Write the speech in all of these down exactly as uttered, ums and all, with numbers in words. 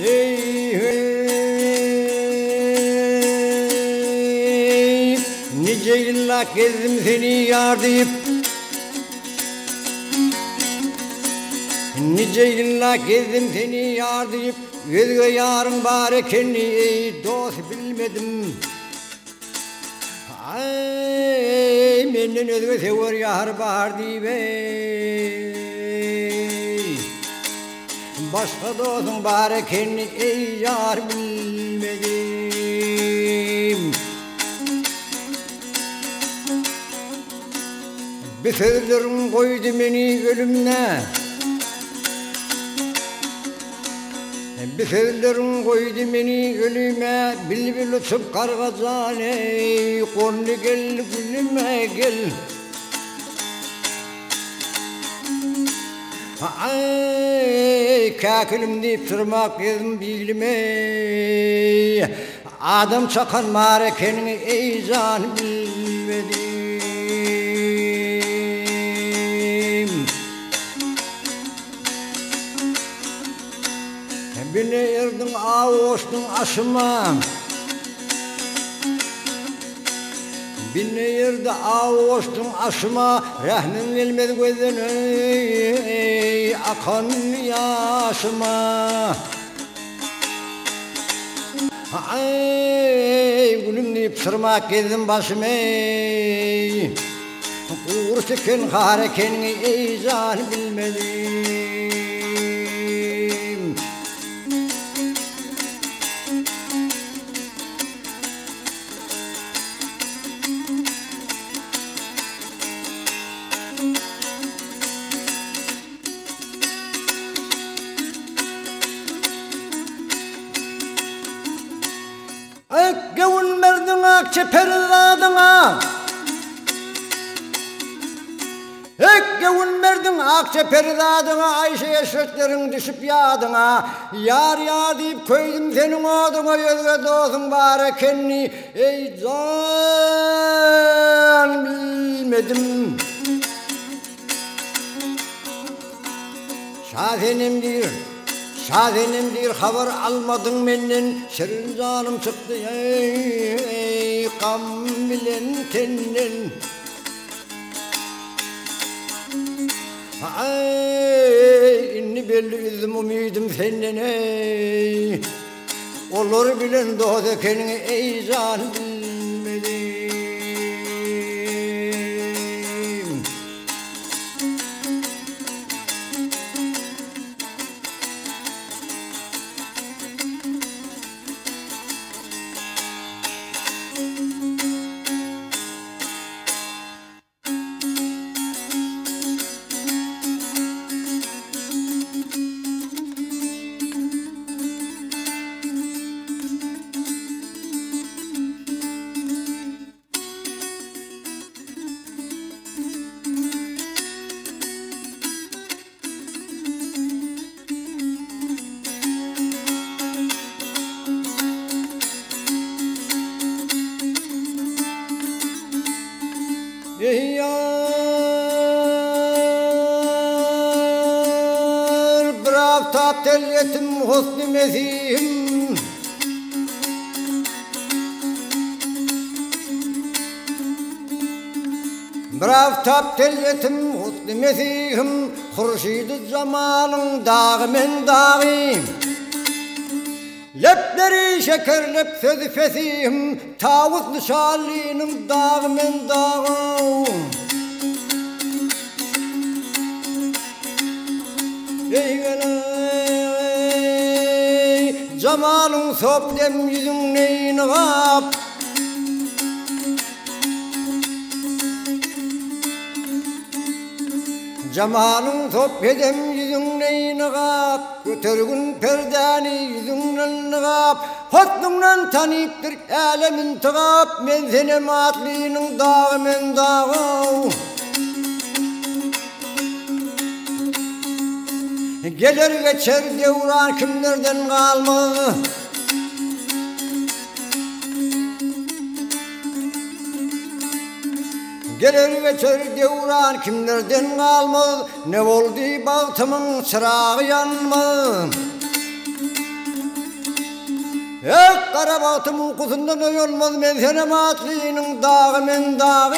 Ey, ey, nice yıllar gezdim seni yar deyip, nice yıllar gezdim seni yar deyip, özge yarın var ekenini ey dost bilmedim. Ay, menden özge sever yar var deyip ey, başka dostum var ekenini ey yar bilmedim. Bir sözlerim koydu beni ölümle, bir sözlerim koydu beni ölüme, bülbül uçup kargazan ey, konlu gel gülüme gel. Ay, kakülüm deyip tırmak yedim bilime, adam çakan marekenini ey can bilmedim. Beni erdin ağustun aşıma, beni erdi ağustun aşıma, rahmin gelmedi gözden ey, akan yaşıma. Ay, gülüm deyip sırmak gezdim başım ey, kuğur çeken harekenini ey can bilmedim. Gavun merdin akçe peridadına, ek gavun merdin akçe peridadına, Ayşe eşretlerin düşüp yadına, yar ya deyip koydum senin oduna, özge dostum var ekenini ey can bilmedim. Şazenemdir, şazenemdir, haber almadın benden, şirin canım çıktı ey, ey kam bilen tenden. Ay, inni belli üzüm umidim senden ey, olur bilen dost ekenini ey can bilmedim. Ey yar, bırak taptel yetim husn-i mesihim, bırak taptel yetim husn-i mesihim, hurşid-i zamanın dağı men dağıyım. Lepleri şekerlep sözü fesihim, tavus nişanlının dağı men dağı. Ey ey, zamanın soplem yüzün neyin gap, Cemalın sohbedem yüzünden nıgap, götürgün perdani yüzünden nıgap, hotnundan taniptir alemin tıgap, men sene matlinin dağı men dağı. Gelir geçer devran kimlerden kalmaz, gelir geçer devran kimlerden kalmaz, ne oldu baltımın çırağı yanmaz. Ey karabatım uykusundan uyulmaz men senem atlıyının dağı men dağı.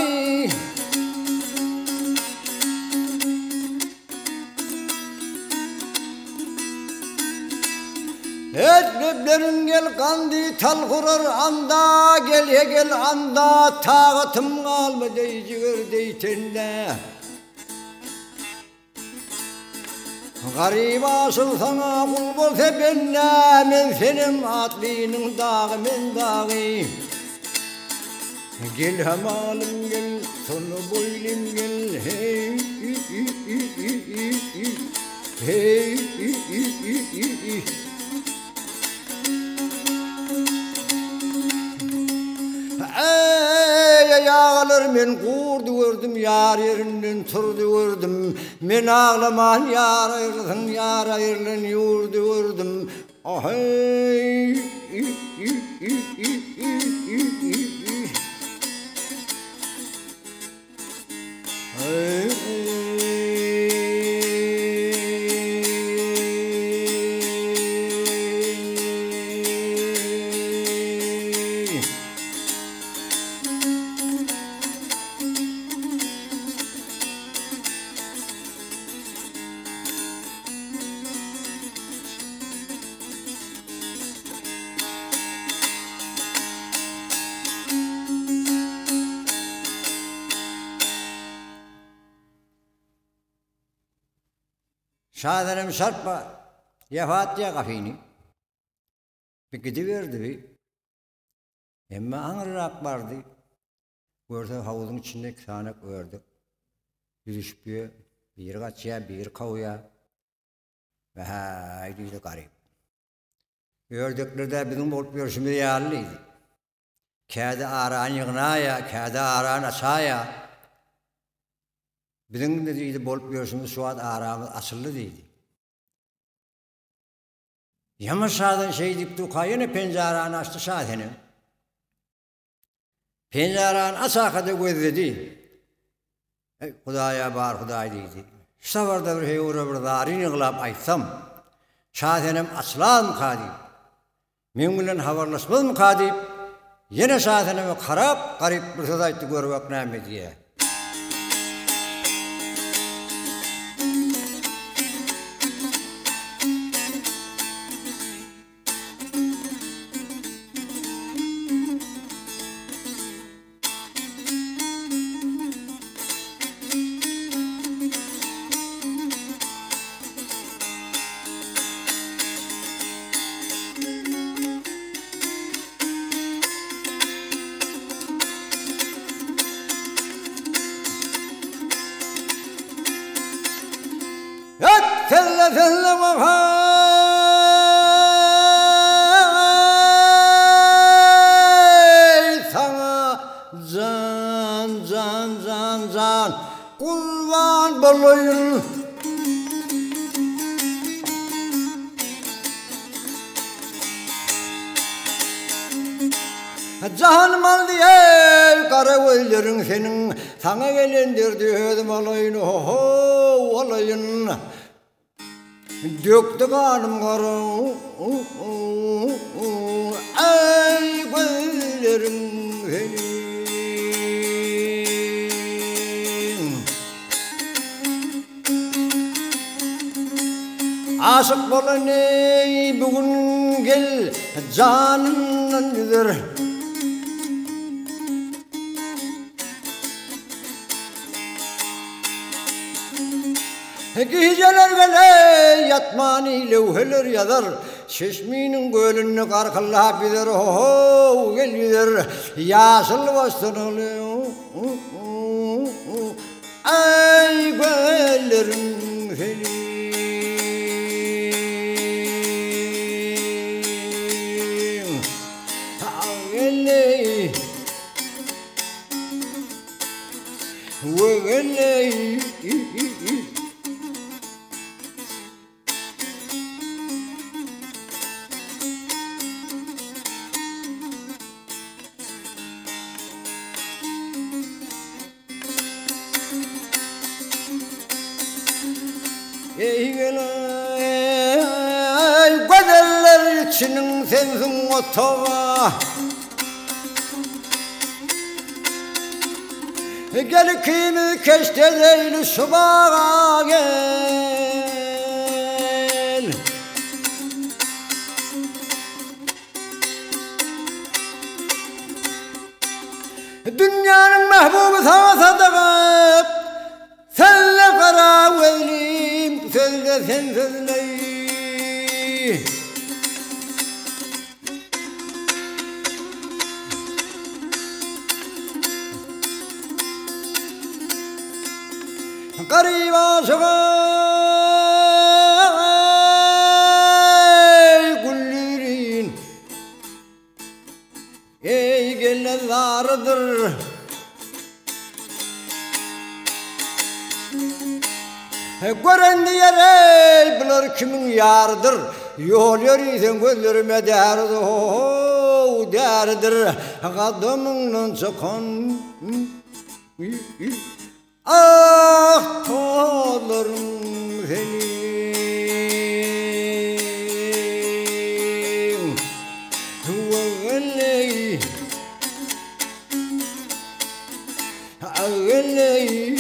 Etleplerin gel kandi tal kurar anda gel ye gel anda tağıtım kalma deyiciğer deytende. Garip asıl sana kul bolsa benle men senin atlının dağı men dağı. Gel hamalım gel sonu boylum gel hey hey hey. Ey yağlar men kurdu gördüm yar yerinden turdu gördüm men ağlaman yar ayrılın yar ayrılın yurdu gördüm ah hey Şadenem şartma yefat ya kafini. Bir gidiverdi bir. Ama ağırak vardı. Gördü havuzun içinde sanak gördü. Yürüyüşüyor, bir kaçıya, bir kavuya. Ve haydi de garip. Gördükleri bizim olup görüşümü yarlıydı. Kâde ağrağın yığınaya, kâde ağrağın aşağıya. Bizim de deydi bolup görüşümüz suat ağrağımız asıllı deydi. Yama sağdan şey deyip dukayını pencerağını açtı sağdanı. Pencerağını asakada gözledi. Ey Hudaya bağır Huday deydi. Şavarda bir hey uğra bir darini gılap aytsam. Sağdanım aslan kadip. Men bilen havarlaşmaz mı kadip? Yine sağdanımı karap garip bir söz ayttı görmek näme diye. Selle selle vafay sana can can can can kurban bolayım. Canım al diye kara gözlerin senin sana gelendirdi ödüm olayın ho olayın. Döktü kanım kara ay gözlerin senin. Aşık bolan ey bugün gel canından gider. Geceler gele yatmani levheler yazar. Çeşminin gölünü karkıllap gider. Ho gel gider. Yasıl bastın oluyor. Ay göllerin senin. Gele gele elçinin sensin otoğa. Gel kimi keşte değil subağa gel. Dünyanın mehbubu sana sadık, senle kara velim, sözde sen sözle. Garip aşık güllerin ey gelenlerdir. Gören diyer ey bilir kimin yarıdır. Yol yürüysen gözlerime derdi o derdir. Kadımının çıkan ah tollarım senin Ağlay Ağlay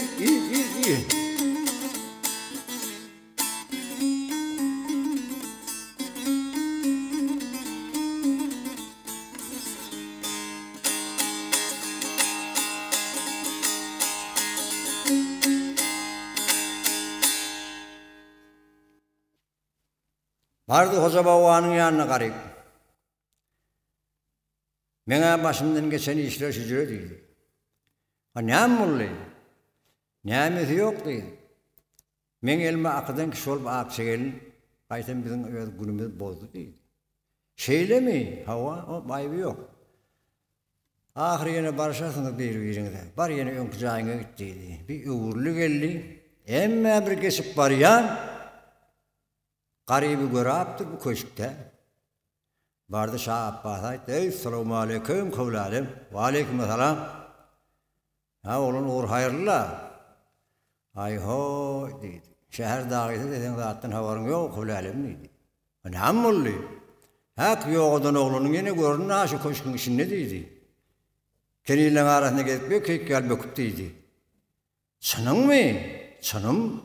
Vardı Hoca Baba'nın yanına garip. Bana başımdan geçen işler şücre değil. Ha ne mulli? Neyimiz yok değil. Men elime akıdan kişi olup akça gelin. Kaytan bizim günümüz bozdu değil. Şeyle mi? Hava o baybi yok. Ahir yine barışarsınız bir birinize. Bar yine ön kucağına gittiydi. Bir uğurlu geldi. Emme bir kesip var yan. Garibi göraptı bu köşkte. Vardı Şah Abbas aydı. Ey selamu aleyküm kavlalim. Ve aleyküm selam. Ha oğlun uğur hayırlı. Ay ho dedi. Şehir dağıydı dedin zaten havarın yok kavlalim dedi. Ne amullu? Hak yoğudan oğlunun yine gördün ha şu köşkün içinde dedi. Kendiyle arasında gitmiyor ki gel bakıp dedi. Çınım mı? Çınım.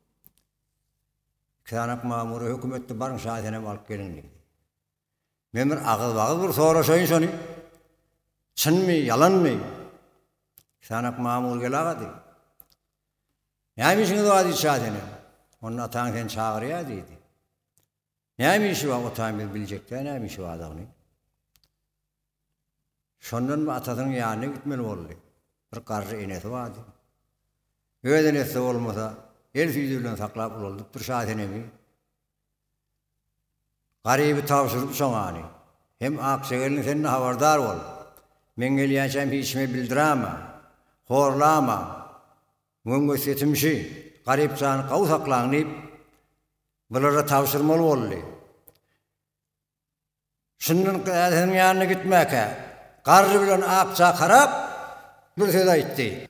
Kıyanak mamuru hükümette barın şahitine alıp gelin dedi. Men bir ağız bağız bir soruşayın şunu. Çın mı, yalan mı? Kıyanak mamur gel ağa dedi. Neymişsiniz o adı şahitine? Onun atan sen çağırıyor dedi. Neymiş o otağın bilecekler, neymiş o adamını? Şundan mı atasının yanına gitmeli oldu. Bir karşı inesi vardı. Öyle nesi olmasa, el süzüyle saklap olduk bir şahitine mi? Garibi tavsırıp soğanı. Hem aksegelin seninle havardar ol. Men geliyensem hiçme bildirama. Horlama. Mun göstetimşi. Garip sana kavu saklanıp bunlara tavsırmalı oldu. Şunun senin yanına gitmek. Karı bilen akça karab bir söz aytti.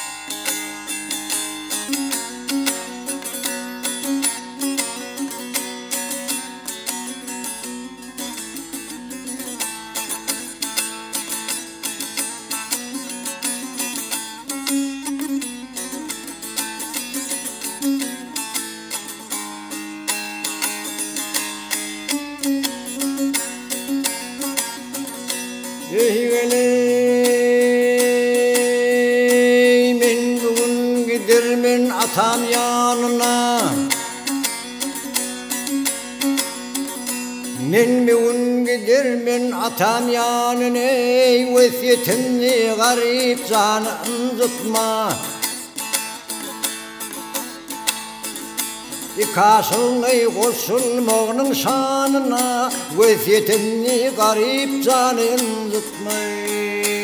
Eyveley men bugün gidermen atam yanına. Men bugün gidermen atam yanına. Ey vesiyetimni garip canı unutma. Kaşılay koşulmağının şanına vesiyetimni garip canın tutmay.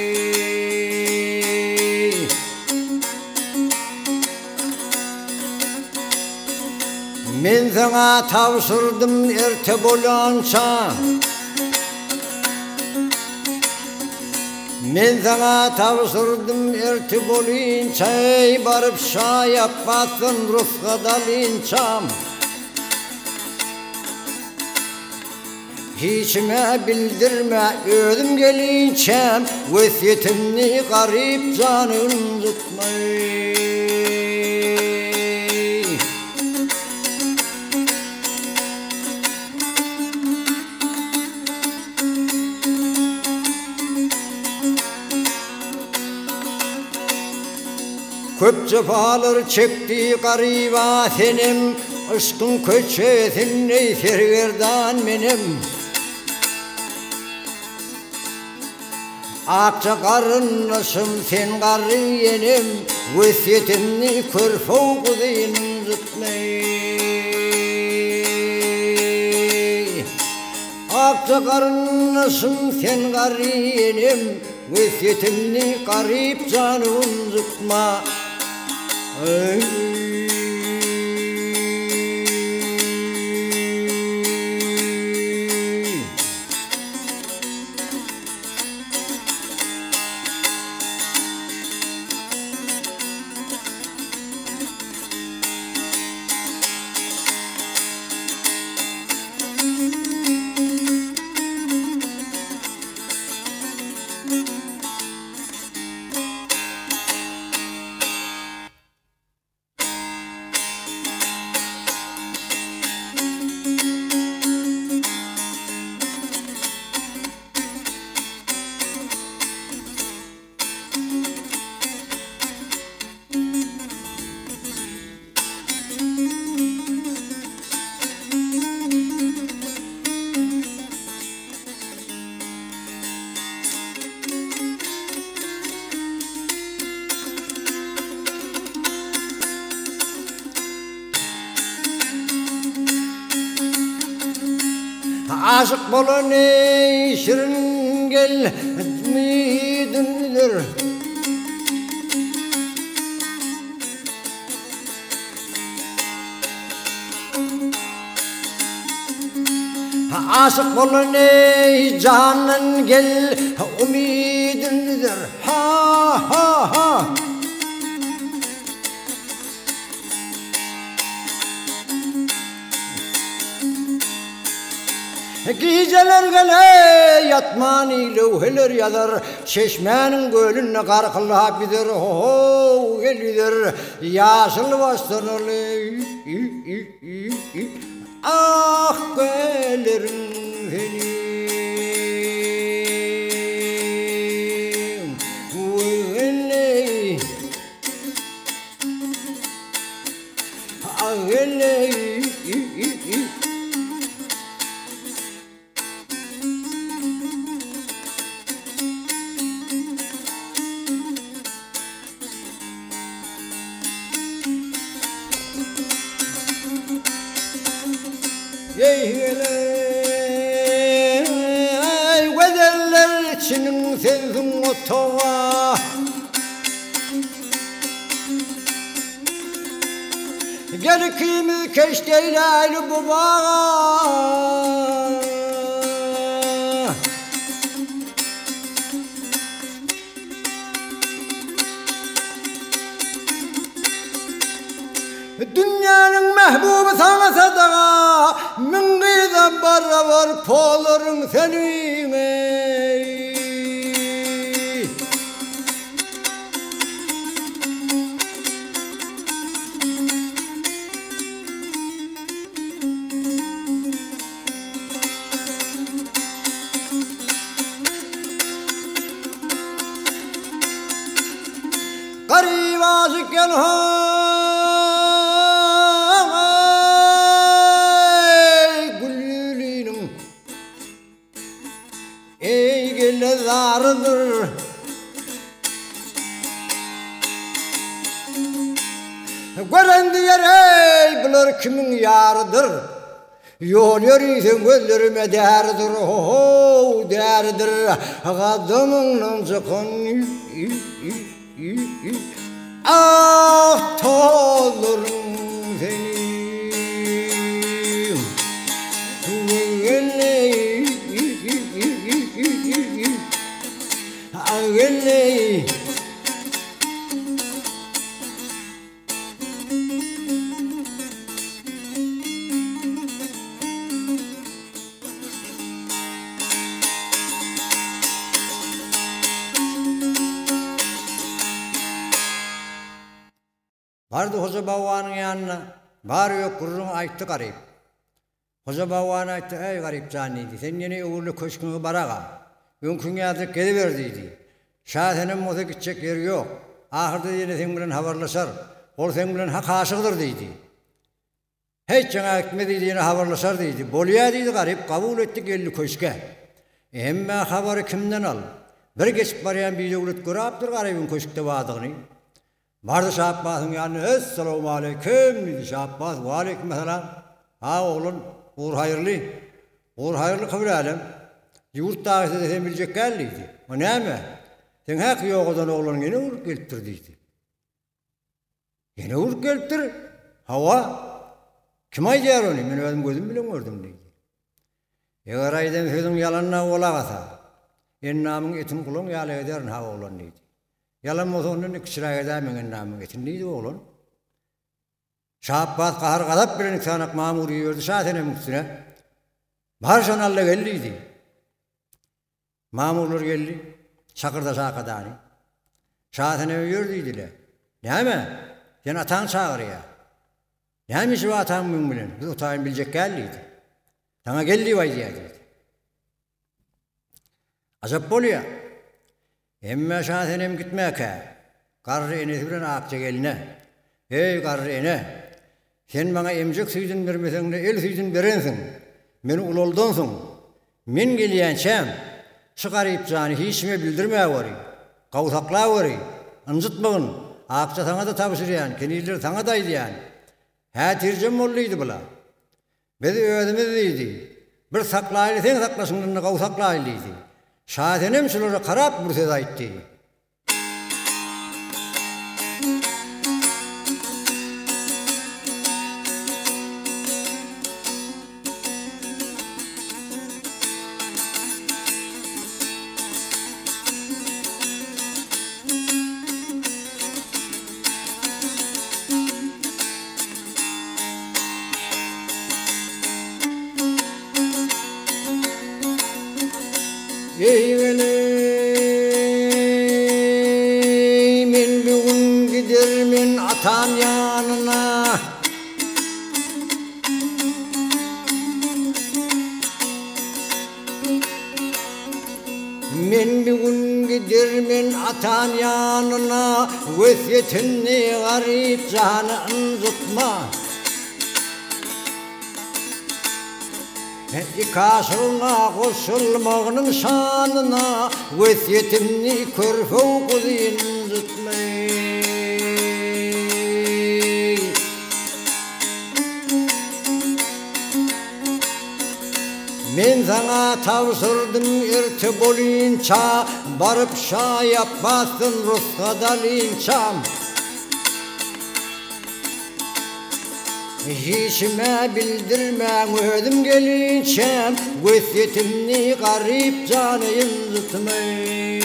Men sana tavsırdım erte bolança. Men sana tavsırdım erte bolinça. Barıp şah yapmasın Rus'ga dalinçam. hiçime bildirme özüm gelinçem, vesiyetimni garip canın tutmay. Köp cefalar çekti gariba senim, aşkın köçesin ey sergerdan benim. Akça karınlaşım sen garı yenim, vesiyetimni kör fevkudin tutmay. Akça karınlaşım sen garı yenim, vesiyetimni garip canım tutma. Ay. Aşık bolan ey şirin gel midindir. Aşık bolan ey canan gel umidindir. Ha ha ha. Geceler gele yatman ilöheler yadar, çeşmenin gölüne karkıla bidir. Ho gelidir yaşıl bastanalı. Ah gelirim benim. Vele ah vele. Ey vedeller içinin sevdim otoğa, gel kimi keşteyle bu bağa. Dünyanın mehbubu sana sadaka, min gıda barra var poların senin ey. Garip aşık gel ha. Ey gele zarıdır, gören diyer ey bilir kimin yarıdır. Yol yürüysen gözlerime derdir, ho derdir. Kadımın çıkın ah tolurun seni. Agele Vardı Hoca Babanın yanına. Var yok kurrun ayttı garip. Hoca Baban ayttı, ey garip canlıydı. Sen yine uğurlu köşkünü barağa. Mümkün yazık geliverdiydi. Şahtenin moza gidecek yeri yok. Ahırda yine sen bilen havarlaşar. Ol sen bilen hak aşıqdır deydi. Hiç cana gitmediydi yine havarlaşar deydi. Bolya deydi garip, kabul ettik elli köşke. Emme habarı kimden al? Bir geçip barayan bir devlet göraptır garibin köşkte vadığını. Vardı Şahbaz'ın yanına, esselamu aleyküm dedi Şahbaz. Ve aleyküm selam. Ha oğlum, uğur hayırlı. Uğur hayırlı kabul alem. Yurt davet edesen bilecek gelliydi. O ne mi? Sen hak yok odan oğlun yine uğur geliptir deydi. Yine uğur geliptir. Hava. Kim aycayar onu? Ben özüm gözüm bile gördüm deydi. Eğer aydan sözün yalanına ola kasa. En namın etin kulun yala ederin ha oğlan deydi. Yalan mozonun ikişira eder men namın etin deydi oğlan. Şahbaz kahar kadap bilen iksanak mamur yiyordu şahtenin üstüne. Barşan Allah gelliydi. Mamurlar geldi. Şakırda şakadani. Şahtene yiyorduydiler. Ne mi? Sen atan çağırıyor. Neymiş o atan mün bilen? Biz otayın bilecek gelliydi. Sana geldi vay diye dedi. Azap oluyor. Emme şahtenem gitmek ha. Karrı enesi bilen akça geline. Ey karrı ene. Sen bana emcek süydün vermesen de el süydün verensin. Meni uloldonsun. Men geliyençem. Çıkarıp canı hiçme bildirmeye varı. Kavsaklığa varı. Anzıtmağın. Akça sana da tabışırıyan. Kendileri sana daydı yani. Ha tircem olluydu bula. Bedi ödemediydi. Bir saklaylı sen saklasınlarını kavsaklaylıydı. Şahtenem şuları karap bir söz ayttı. Ey benim, men bugün gidermin atan yanına. Men bugün gidermin atan yanına. Vesiyetini garip canı anzıtma. İkasına koşulmağının şanına vesiyetimni körfeu kuzin zıtmay. Men sana tavsırdım irti bolinça, barıp şa yapmasın ruskadalinçam. Hiçime bildirmem ödüm gelinçem, vesiyetimni garip canıyım zıtmay.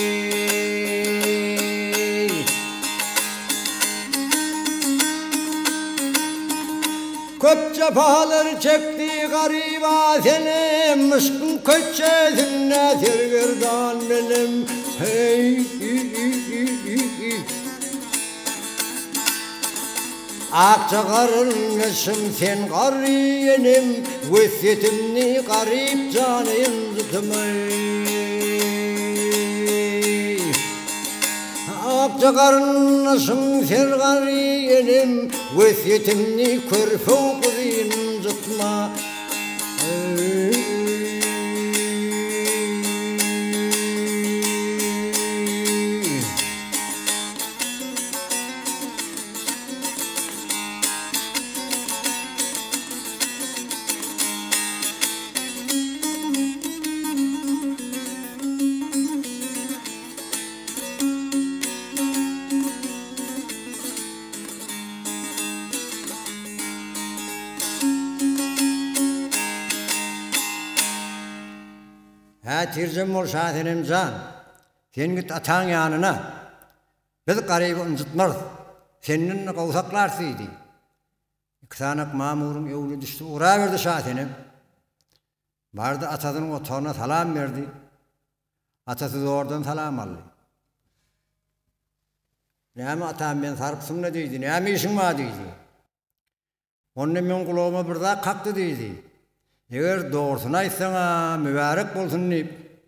Köp cefalar çekti gariba senem, mışkın köçesine sergerdan benim. Hey, akça karınmışım sen gariyenim, vesiyetimni garip canıyım zıtmay. Akça karınmışım sen gariyenim, vesiyetimni körfeu kuzin zıtma. Ha tircem ol şahtenem can. Sen git atan yanına. Biz garibi unutmaz. Seninle kavsaklarsıydı. İksanak mamurun evli düştü. Uğra verdi şahtenem. Vardı atasının otoruna salam verdi. Atası da oradan salam aldı. Näme atam ben sarpsın ne diýdi, näme işiň var diýdi. Onda men kulağıma bir daha kakdy diýdi. Eger dogrusyny aýtsaňa mübarek bolsun diýip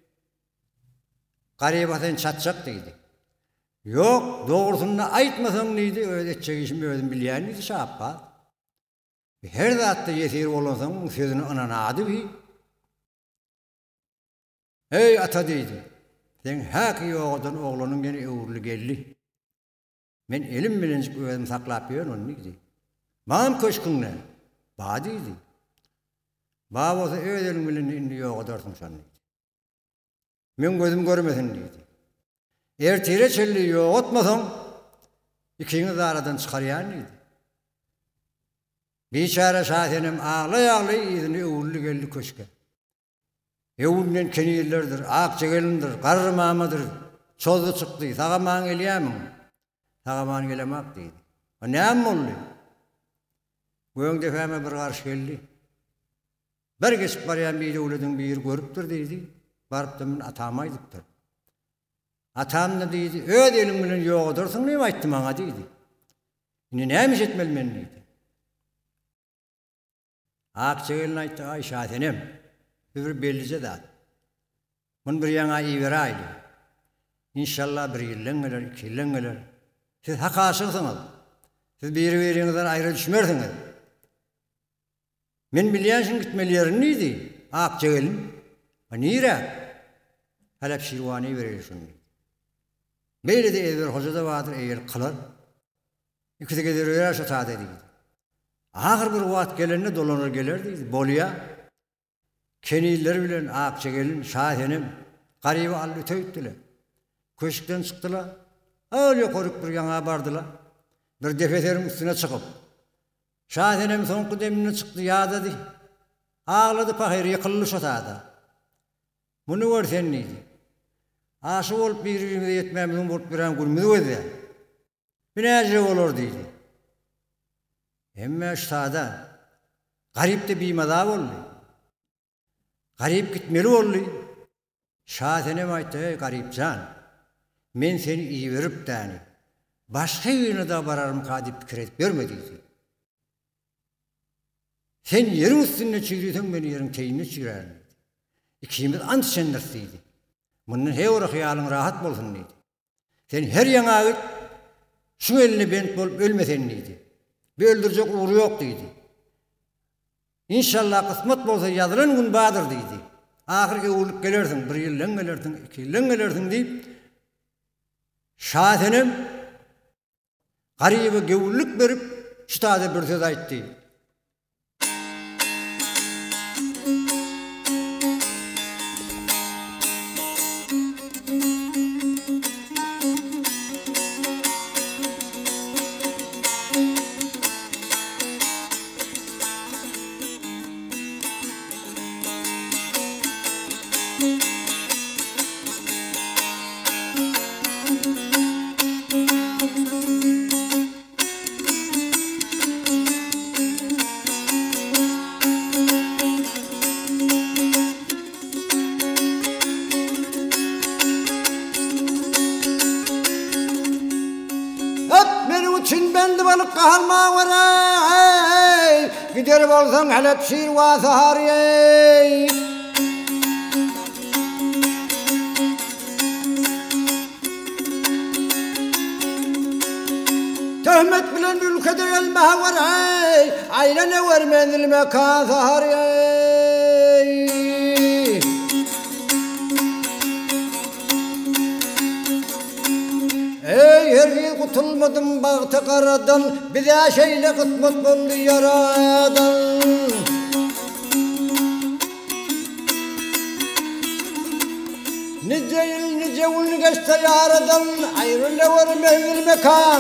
garybadan çatjak diýdi. Yok, dogrusyny aýtmasaň diýdi, öýde etjek işim özüm bilýän diýdi şappa. Her zatda ýetir bolansaň sözüni ananady bi. Ey ata diýdi. Sen haqy ýogadan oglanyň gene öwürli geldi. Men elim bilen özüm saklap ýörün onu diýdi. Mam köşküňne. Ba diýdi. Ba bolsa öýdelim bilen indi ýogadarsyň şan diýdi. Men gözüm görmesin diýdi. Ertire çelli ýogatmasaň ikiňiz aradan çykarýan diýdi. Biçare şahenem ağlay ağlay izini öwürli geldi köşke. Ewunden keniylerdir, ak çegelindir, garrmamadır. Çoldu çykdy, sagaman gelýärmi? Sagaman gelemek diýdi. O näme boldy? Göň defäme bir garş geldi. Bir geçip barýan bir ýoldan bir görüpdir diýdi. Barypdy men atama aýdypdyr. Atam da diýdi, "Öýde elim bilen ýogadyrsyň näme aýtdy maňa?" diýdi. "Ine näme jetmeli men?" diýdi. Ak çegelin aýtdy, "Ay şahenem, bir bellice da. Mun bir ýaňa iýere aýdy. İnşallah bir ýyldan geler, iki ýyldan geler. Siz hak aşygysyňyz. Siz biri-biriňizden aýra düşmersiňiz. Men bilýänsiň gitmeli ýerin diýdi. Ak çegelin. "A nire?" Halap şirwany berýärsin. Beýle de eger hojada wadyr, eger kılar. İkide gelir ýaşa taýda diýdi. Ahir bir wagt gelende dolanır geler diýdi. Bolýa. Keniyler bilen ak çegelin şahenem garyby alyp ötüýtdiler. Köşkden çykdylar. Öyle korup bir ýaňa bardylar. Bir defeteriň üstüne çykyp. Şahenem soňky demine çykdy ýa-da. Ağlady pahyr ýykylly şotada. Muny görsen diýdi. Aşy bolup bir-birimize ýetmämiň bolup biren gülmüz öýde. Binäje bolar diýdi. Emme şotada garypde biýmada boldy. Garyp gitmeli boldy. Şahenem aýtdy, "Ey garypjan, men seni iýi berip däni. Başga ýerine da bararym kadip pikir edip berme" diýdi. "Sen ýeriň üstünde çygyrýaň, men ýeriň teýnine çygyrarym." İkimiz ant içendir diýdi. Mundan hewre hyýalyň rahat bolsun diýdi. "Sen her ýaňa git, şu eline bent bolup ölmesen" diýdi. "Bir öldürjek uğru ýok" diýdi. "İnşallah kısmet bolsa ýazylan gün badyr" diýdi. "Ahirki uğurlyk gelersiň, bir ýyldan gelersiň, iki ýyldan gelersiň" diýip şahenem garyby gewürlük berip şutada bir söz aýtdy. Halma varay, gider bolsaň halap şirwa saharyey. Töhmet bilen ülkede elme varay, aylana vermezil mekan saharyey. Ey hergi kutulmadım bağta karadan, bize şeyle kısmet boldy yaradan. Nice yıl nice ul geçse yaradan, ayrıla vermezil mekan.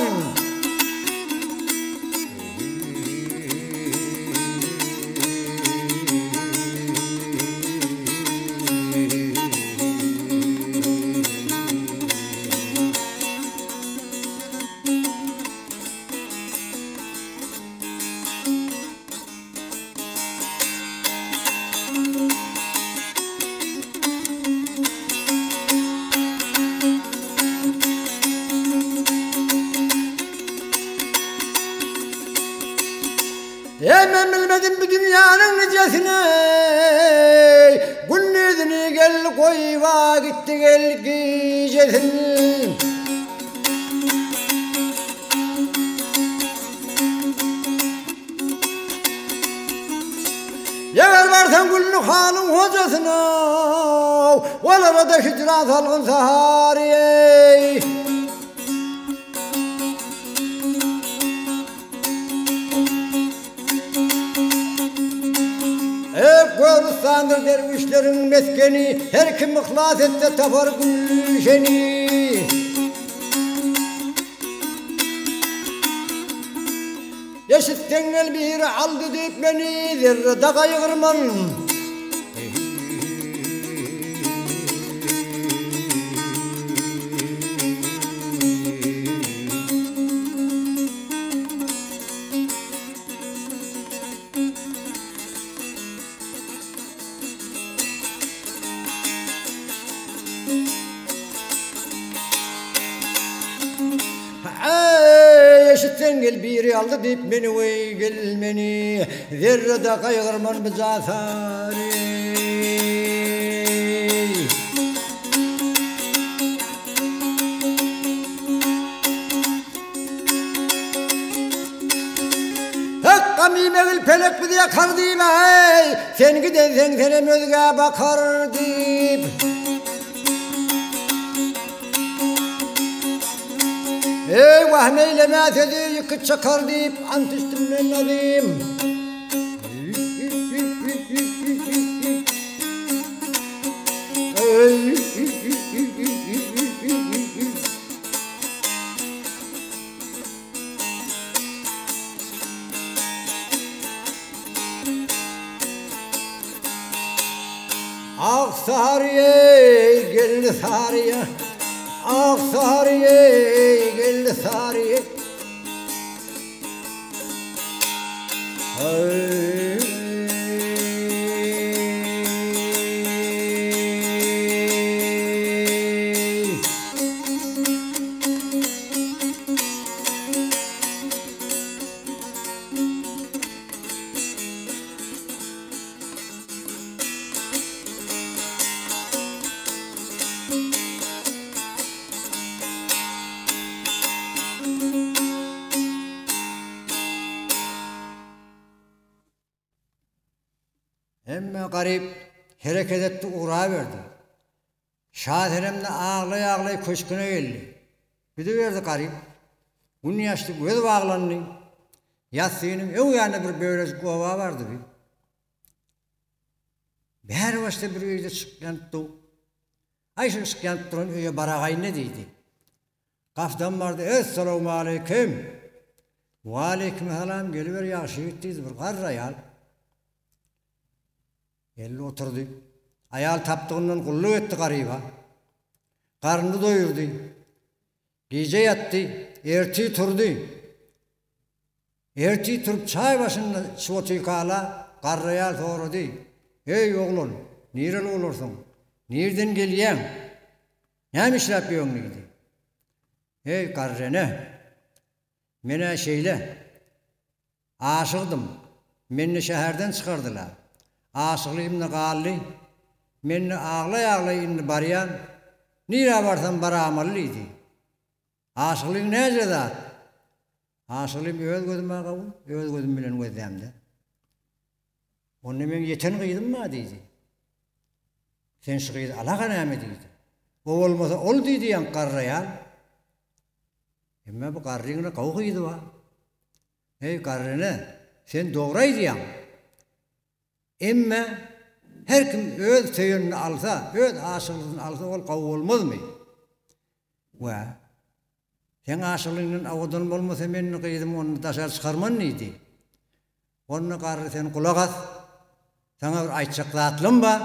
bu dünyanın nicesine günnüzünü gel koyva gitti gel gecesini. Eğer varsan güllü halın hocasına olara da hicran salgın sahariye. Hep Görüstan'dır dervişlerin meskeni, her kim ihlas etse tapar gülşeni. Eşitten el bir aldı deyip beni zerrede kayırman. Eşitten gel biri aldı deyip beni vey gelmeni zerrede kaygırman bizatari. Hakkami megil pelek bir yakar deyip ey sen gidersen senem özge bakar deyip. Ey vahmeyleme sözü yıkıt çakar deyip ant üstümden nazim. Ah Sariye gel Sariye, ah Sariye gel Sariye. Hey. Emme garip hareket etti, uğrağı verdi. Şahirimde ağlay ağlay köşküne geldi. Gidiverdi garip. Bunun yaşlı göz bağlandı. Yatsıyının ev yanında bir böyle kova vardı bir. Her başta bir öyle çıklanttı. Ayşe çıklanttı duran öyle barağay ne deydi. Kaftan vardı. Esselamu aleyküm. Ve aleyküm selam geliver yakşı gittiydi bir karra yal. Elli oturdu. Ayal taptığından kulluk etti gariba. Karnını doyurdu. Gece yattı. Erti turdu. Erti turup çay başında çoğutu kala karrayal sorudu. Ey oğlum, nereli olursun? Nereden geliyen? Ne iş yapıyorsun dedi. Ey karrene, mene şeyle aşıktım. Beni şehirden çıkardılar. Aşıklığımda kaldı. Beni ağlay ağlay indi barayan. Nire varsan baramalıydı. Aşıklığın ne cezat? Aşıklığım öz gözüme kavun, öz gözüm bilen gözlemde. Onu ben yeten kıydım mı dedi. Sen şu kıydı alaka ne mi dedi. O olmasa ol dedi yan karrayan. Ama bu karrığına kavu kıydı var. Hey karrığına sen doğraydı yan. Ama her kim öz teyönünü alsa, öz aşıklığını alsa ol kavu olmaz mı? Ve sen aşıklığının avudan olmasa ben kıydım onu taşar çıkarman neydi? Onu karrı sen kulak at. Sana bir aytçaklı atlım var.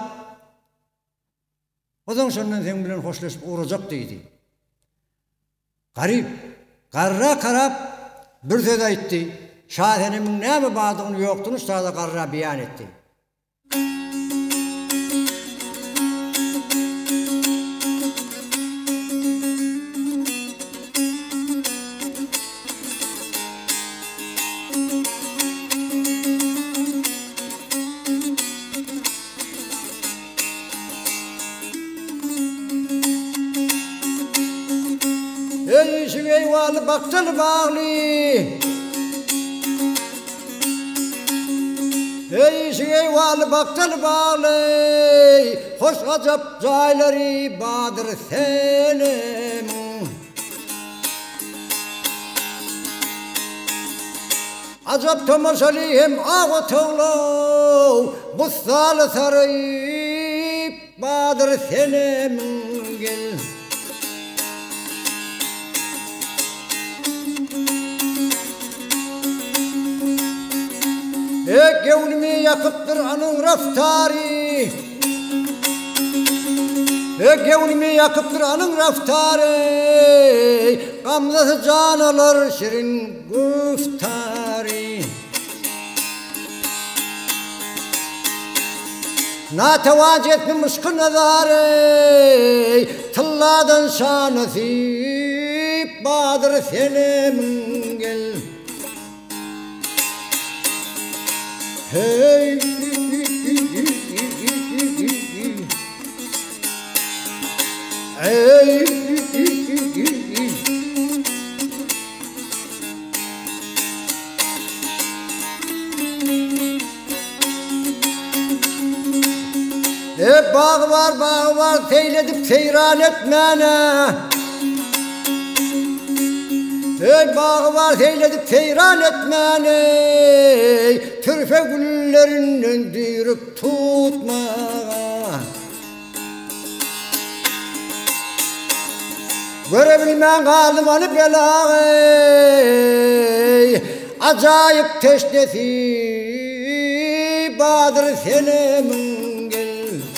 Odan sonra sen bilen hoşlaşıp uğrayacak deydi. Garip, karra karab bir söz aytti. Şahenimin ne mi bağdığını yoktuğunu sırada karra beyan etti. eyvalı bakçalı bağlı. Ey işi eyvalı bakçalı bağlı. Hoş acap cayları badır senem. Acap tomaşalı hem ağı toğlu. Bussalı sarayıp badır senem gel. Ey gevnimi yakıptır anın raftarı. Ey gevnimi yakıptır anın raftarı. Gamzası can alır şirin güftarı. Natavanc etmemiş ki nazarı. Tılladan şanası badır senemin gel. Hey, hey, e bağ var bağ var seyredip seyran etmene. Ey bağı var seyredip seyran etmeni. Türfe güllerinden dirip tutma. Görebilmen galimanı belayı. Acayip teşnesi badır senemin gel.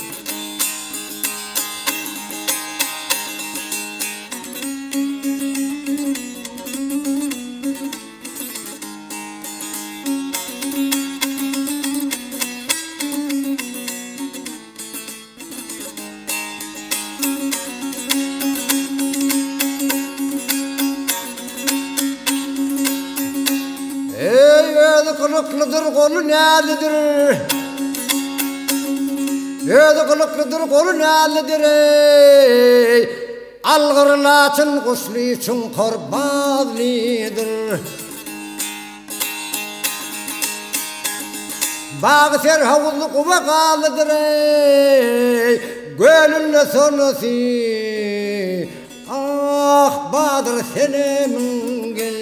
Kılıklıdır kolu nelidir? Öyle kılıklıdır kolu nelidir? Algırlatın kuşlu için korbazlidir. Bağı ser havuzlu kuva kalıdır. Gönlünle sonrası ah badır senemin gel.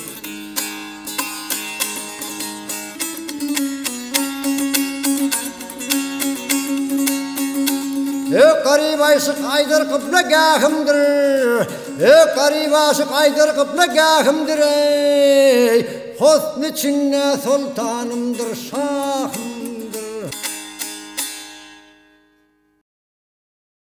Ey garip aşık aydır kıblagahımdır. Ey garip aşık aydır kıblagahımdır. Hosn içinde sultanımdır şahım.